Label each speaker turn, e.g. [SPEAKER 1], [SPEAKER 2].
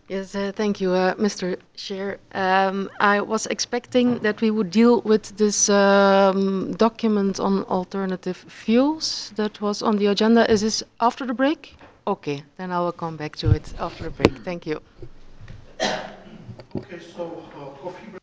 [SPEAKER 1] Yes, thank you, Mr. Chair. I was expecting that we would deal with this document on alternative fuels that was on the agenda. Is this after the break? Okay, then I will come back to it after the break. Thank you.
[SPEAKER 2] Okay, so coffee break.